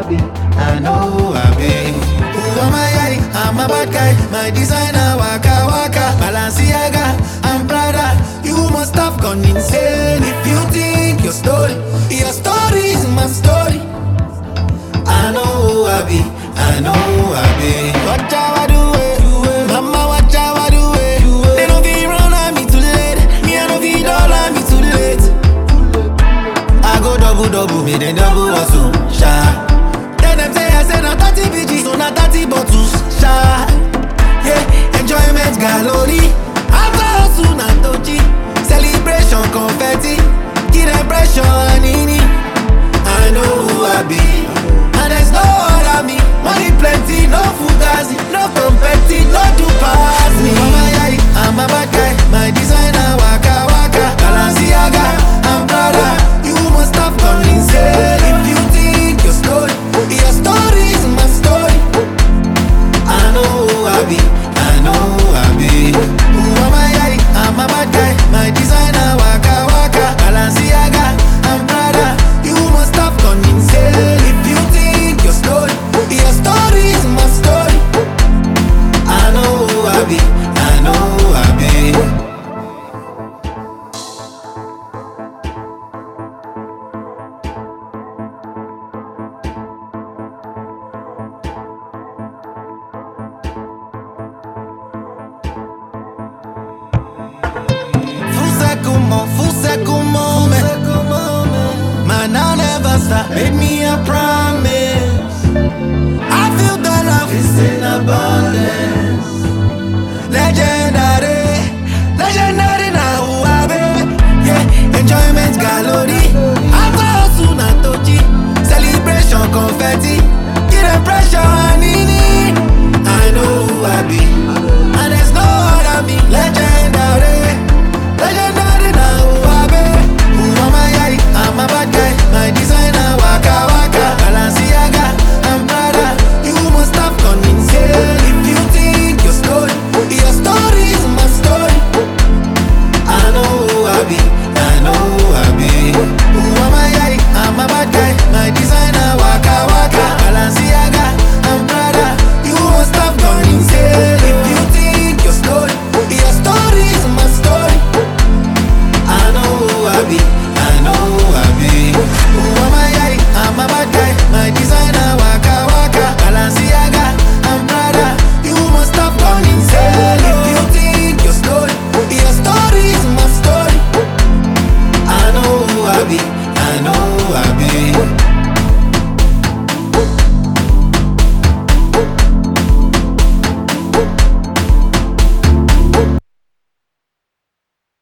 I know who I be. Who am I? I'm a bad guy. My designer waka waka. Balenciaga, I'm Prada. You must have gone insane if you think your story is my story. I know who I be. I know who I be. Watch how I do it, mama. Watch how I do it. They don't feel run on me too late. Me I don't feel all on me too late. I go double, me then double hustle, sha. Tell them say I said not 30 BG, so not 30 bottles, sha. Yeah, enjoyment gallery. After hustle na touchy, celebration confetti, get impression nini. I know who I be, and there's no other me. Money plenty, no fugazi, no competi, no do pass me. I'm a bad guy, my designer waka waka. Balenciaga, I'm Prada. You must have gone insane if you think your story is my story. I know who I be, I know who I be. Who am I? I'm a bad guy, my designer waka waka. Balenciaga, I'm Prada. You must have gone insane if you think your story is my story. I know who I be, I know who I be. Full circle moment. Man, I'll never stop. Made me a promise. I feel the love is in abundance.